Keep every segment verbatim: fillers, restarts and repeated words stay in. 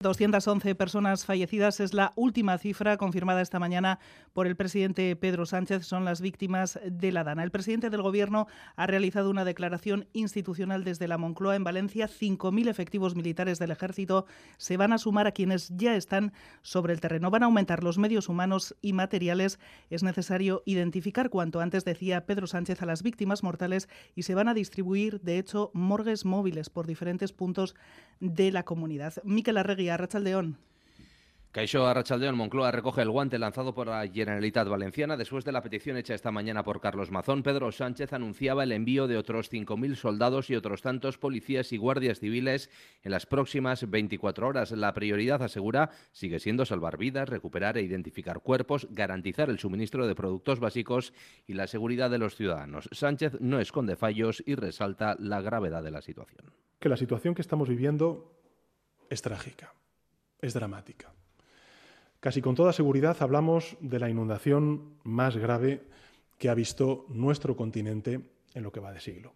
doscientas once personas fallecidas es la última cifra confirmada esta mañana por el presidente Pedro Sánchez. Son las víctimas de la Dana. El presidente del Gobierno ha realizado una declaración institucional desde la Moncloa. En Valencia, cinco mil efectivos militares del Ejército se van a sumar a quienes ya están sobre el terreno. Van a aumentar los medios humanos y materiales. Es necesario identificar cuanto antes, decía Pedro Sánchez, a las víctimas mortales y se van a distribuir, de hecho, morgues móviles por diferentes puntos de la comunidad. Mikel Arregui, Arratsaldeón. Caixó, Arratsaldeón. Moncloa recoge el guante lanzado por la Generalitat Valenciana después de la petición hecha esta mañana por Carlos Mazón. Pedro Sánchez anunciaba el envío de otros cinco mil soldados y otros tantos policías y guardias civiles en las próximas veinticuatro horas. La prioridad, asegura, sigue siendo salvar vidas, recuperar e identificar cuerpos, garantizar el suministro de productos básicos y la seguridad de los ciudadanos. Sánchez no esconde fallos y resalta la gravedad de la situación. Que la situación que estamos viviendo es trágica, es dramática. Casi con toda seguridad hablamos de la inundación más grave que ha visto nuestro continente en lo que va de siglo.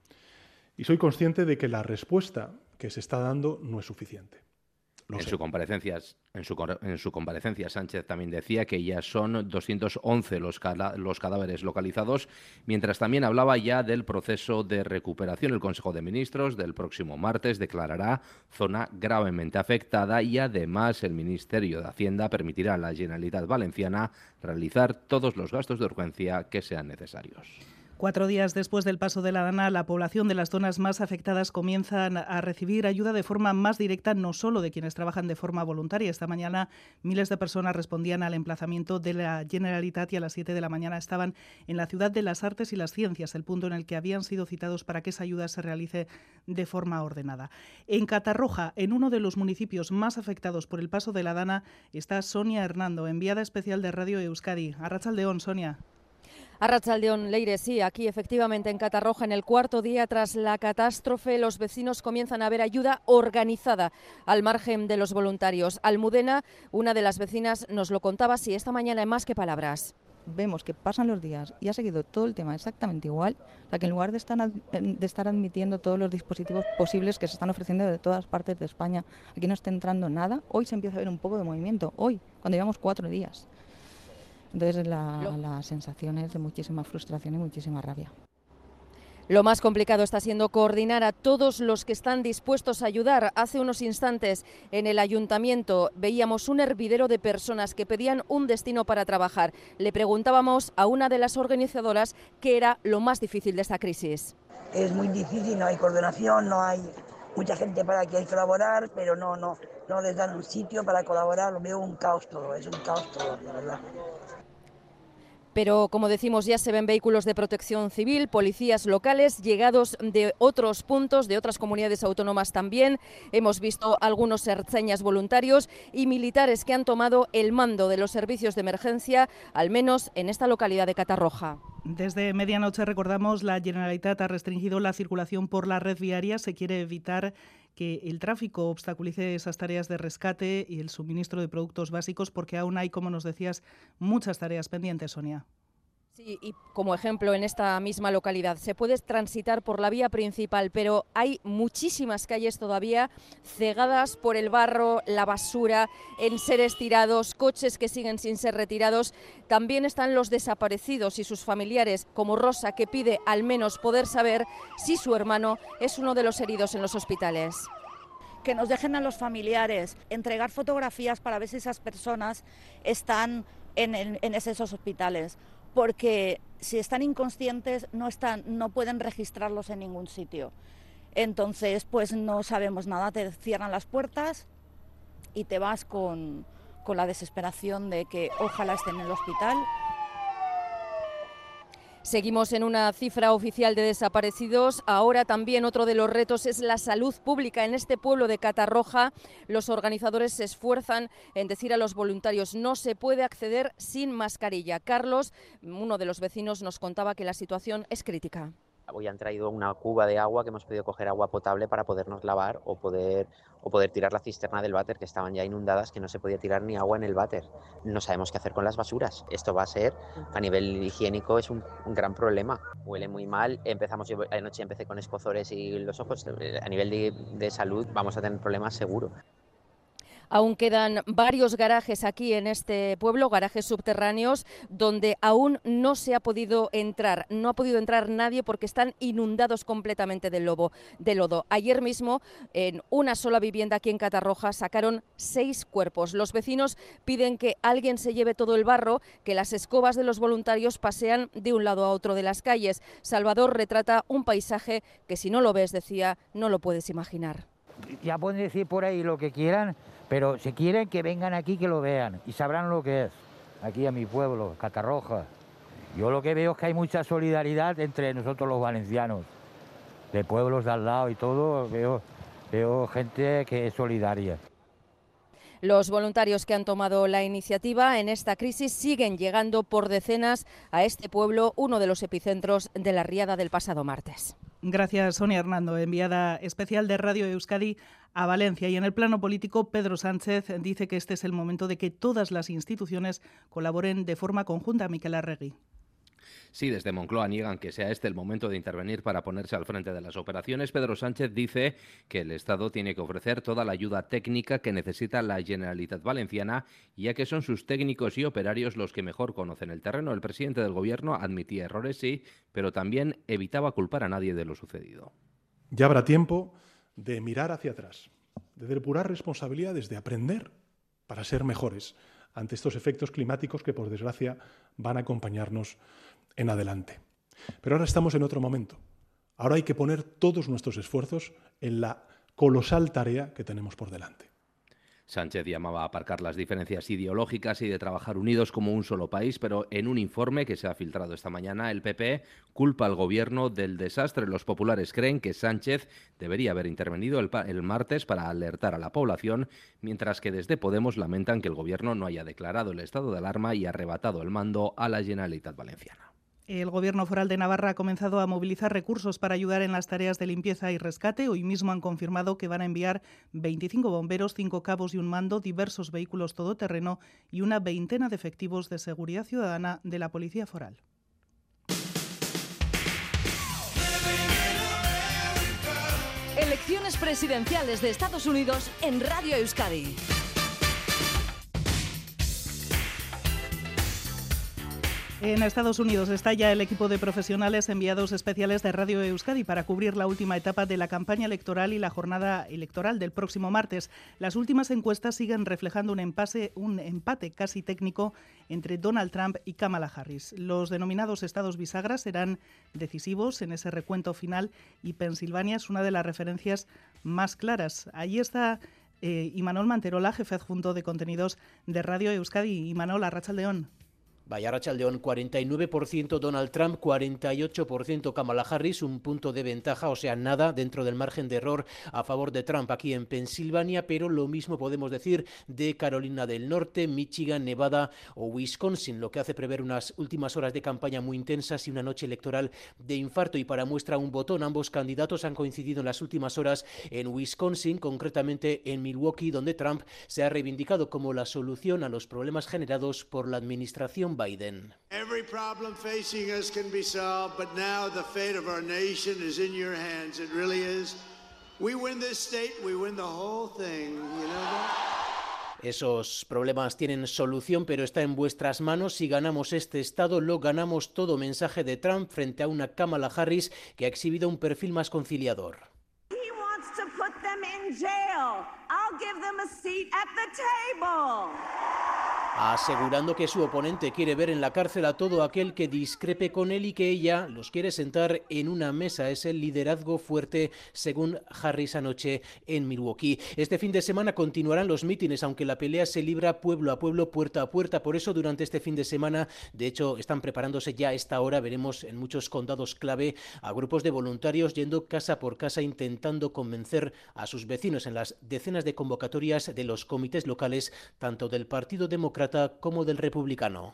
Y soy consciente de que la respuesta que se está dando no es suficiente. En su, comparecencia, en, su, en su comparecencia, Sánchez también decía que ya son doscientos once los, los cadáveres localizados, mientras también hablaba ya del proceso de recuperación. El Consejo de Ministros del próximo martes declarará zona gravemente afectada y además el Ministerio de Hacienda permitirá a la Generalitat Valenciana realizar todos los gastos de urgencia que sean necesarios. Cuatro días después del paso de la Dana, la población de las zonas más afectadas comienzan a recibir ayuda de forma más directa, no solo de quienes trabajan de forma voluntaria. Esta mañana miles de personas respondían al emplazamiento de la Generalitat y a las siete de la mañana estaban en la Ciudad de las Artes y las Ciencias, el punto en el que habían sido citados para que esa ayuda se realice de forma ordenada. En Catarroja, en uno de los municipios más afectados por el paso de la Dana, está Sonia Hernando, enviada especial de Radio Euskadi. Arratsaldeón, Sonia. Arratsaldeón, Leire, sí, aquí efectivamente en Catarroja, en el cuarto día tras la catástrofe, los vecinos comienzan a ver ayuda organizada al margen de los voluntarios. Almudena, una de las vecinas, nos lo contaba así esta mañana en Más que Palabras. Vemos que pasan los días y ha seguido todo el tema exactamente igual, o sea que en lugar de estar, de estar admitiendo todos los dispositivos posibles que se están ofreciendo de todas partes de España, aquí no está entrando nada, hoy se empieza a ver un poco de movimiento, hoy, cuando llevamos cuatro días. Entonces la, la sensación es de muchísima frustración y muchísima rabia. Lo más complicado está siendo coordinar a todos los que están dispuestos a ayudar. Hace unos instantes en el ayuntamiento veíamos un hervidero de personas que pedían un destino para trabajar. Le preguntábamos a una de las organizadoras qué era lo más difícil de esta crisis. Es muy difícil, no hay coordinación, no hay mucha gente para que hay que colaborar, pero no, no, no les dan un sitio para colaborar. Lo veo un caos todo, es un caos todo, la verdad. Pero, como decimos, ya se ven vehículos de protección civil, policías locales, llegados de otros puntos, de otras comunidades autónomas también. Hemos visto algunos ertzainas voluntarios y militares que han tomado el mando de los servicios de emergencia, al menos en esta localidad de Catarroja. Desde medianoche, recordamos, la Generalitat ha restringido la circulación por la red viaria. Se quiere evitar que el tráfico obstaculice esas tareas de rescate y el suministro de productos básicos, porque aún hay, como nos decías, muchas tareas pendientes, Sonia. Sí, y como ejemplo en esta misma localidad se puede transitar por la vía principal, pero hay muchísimas calles todavía cegadas por el barro, la basura, enseres tirados, coches que siguen sin ser retirados. También están los desaparecidos y sus familiares, como Rosa, que pide al menos poder saber si su hermano es uno de los heridos en los hospitales. Que nos dejen a los familiares, entregar fotografías para ver si esas personas están en, en, en esos hospitales. Porque si están inconscientes no, están, no pueden registrarlos en ningún sitio. Entonces, pues no sabemos nada, te cierran las puertas y te vas con, con la desesperación de que ojalá estén en el hospital. Seguimos en una cifra oficial de desaparecidos. Ahora también otro de los retos es la salud pública en este pueblo de Catarroja. Los organizadores se esfuerzan en decir a los voluntarios no se puede acceder sin mascarilla. Carlos, uno de los vecinos, nos contaba que la situación es crítica. Hoy han traído una cuba de agua que hemos podido coger agua potable para podernos lavar o poder, o poder tirar la cisterna del váter, que estaban ya inundadas, que no se podía tirar ni agua en el váter. No sabemos qué hacer con las basuras. Esto va a ser, a nivel higiénico, es un, un gran problema. Huele muy mal. Empezamos, yo anoche empecé con escozores y los ojos. A nivel de, de salud vamos a tener problemas seguro. Aún quedan varios garajes aquí en este pueblo, garajes subterráneos, donde aún no se ha podido entrar. No ha podido entrar nadie porque están inundados completamente de, lobo, de lodo. Ayer mismo, en una sola vivienda aquí en Catarroja, sacaron seis cuerpos. Los vecinos piden que alguien se lleve todo el barro, que las escobas de los voluntarios pasean de un lado a otro de las calles. Salvador retrata un paisaje que si no lo ves, decía, no lo puedes imaginar. Ya pueden decir por ahí lo que quieran, pero si quieren que vengan aquí, que lo vean y sabrán lo que es. Aquí a mi pueblo, Catarroja. Yo lo que veo es que hay mucha solidaridad entre nosotros los valencianos, de pueblos de al lado y todo, veo, veo gente que es solidaria. Los voluntarios que han tomado la iniciativa en esta crisis siguen llegando por decenas a este pueblo, uno de los epicentros de la riada del pasado martes. Gracias, Sonia Hernando, enviada especial de Radio Euskadi a Valencia. Y en el plano político, Pedro Sánchez dice que este es el momento de que todas las instituciones colaboren de forma conjunta. Miquel Arregui. Sí, desde Moncloa niegan que sea este el momento de intervenir para ponerse al frente de las operaciones. Pedro Sánchez dice que el Estado tiene que ofrecer toda la ayuda técnica que necesita la Generalitat Valenciana, ya que son sus técnicos y operarios los que mejor conocen el terreno. El presidente del Gobierno admitía errores, sí, pero también evitaba culpar a nadie de lo sucedido. Ya habrá tiempo de mirar hacia atrás, de depurar responsabilidades, de aprender para ser mejores ante estos efectos climáticos que, por desgracia, van a acompañarnos en adelante. Pero ahora estamos en otro momento. Ahora hay que poner todos nuestros esfuerzos en la colosal tarea que tenemos por delante. Sánchez llamaba a aparcar las diferencias ideológicas y de trabajar unidos como un solo país, pero en un informe que se ha filtrado esta mañana, el P P culpa al Gobierno del desastre. Los populares creen que Sánchez debería haber intervenido el, el martes para alertar a la población, mientras que desde Podemos lamentan que el Gobierno no haya declarado el estado de alarma y arrebatado el mando a la Generalitat Valenciana. El Gobierno foral de Navarra ha comenzado a movilizar recursos para ayudar en las tareas de limpieza y rescate. Hoy mismo han confirmado que van a enviar veinticinco bomberos, cinco cabos y un mando, diversos vehículos todoterreno y una veintena de efectivos de seguridad ciudadana de la Policía Foral. Elecciones presidenciales de Estados Unidos en Radio Euskadi. En Estados Unidos está ya el equipo de profesionales enviados especiales de Radio Euskadi para cubrir la última etapa de la campaña electoral y la jornada electoral del próximo martes. Las últimas encuestas siguen reflejando un empate, un empate casi técnico entre Donald Trump y Kamala Harris. Los denominados estados bisagras serán decisivos en ese recuento final y Pensilvania es una de las referencias más claras. Allí está eh, Imanol Manterola, jefe adjunto de contenidos de Radio Euskadi. Imanol, arratsaldeon. Vaya Arratsaldeon, cuarenta y nueve por ciento Donald Trump, cuarenta y ocho por ciento Kamala Harris, un punto de ventaja, o sea, nada dentro del margen de error a favor de Trump aquí en Pensilvania, pero lo mismo podemos decir de Carolina del Norte, Michigan, Nevada o Wisconsin, lo que hace prever unas últimas horas de campaña muy intensas y una noche electoral de infarto. Y para muestra un botón, ambos candidatos han coincidido en las últimas horas en Wisconsin, concretamente en Milwaukee, donde Trump se ha reivindicado como la solución a los problemas generados por la administración Biden. Every problem facing us can be solved, but now the fate of our nation is in your hands. It really is. We win this state, we win the whole thing. You know that? Esos problemas tienen solución, pero está en vuestras manos. Si ganamos este estado, lo ganamos todo. Mensaje de Trump frente a una Kamala Harris que ha exhibido un perfil más conciliador. He wants to put them in jail. I'll give them a seat at the table. Asegurando que su oponente quiere ver en la cárcel a todo aquel que discrepe con él y que ella los quiere sentar en una mesa. Es el liderazgo fuerte, según Harris anoche en Milwaukee. Este fin de semana continuarán los mítines, aunque la pelea se libra pueblo a pueblo, puerta a puerta. Por eso, durante este fin de semana, de hecho, están preparándose ya a esta hora, veremos en muchos condados clave, a grupos de voluntarios yendo casa por casa intentando convencer a sus vecinos en las decenas de convocatorias de los comités locales, tanto del Partido Demócrata como del Republicano.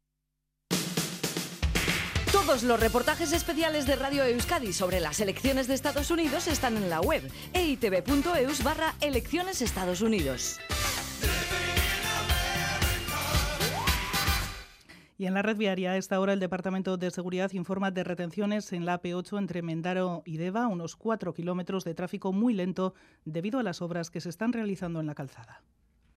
Todos los reportajes especiales de Radio Euskadi sobre las elecciones de Estados Unidos están en la web e i te be punto eus barra elecciones Estados Unidos. Y en la red viaria, a esta hora, el Departamento de Seguridad informa de retenciones en la A P ocho entre Mendaro y Deva, unos cuatro kilómetros de tráfico muy lento debido a las obras que se están realizando en la calzada.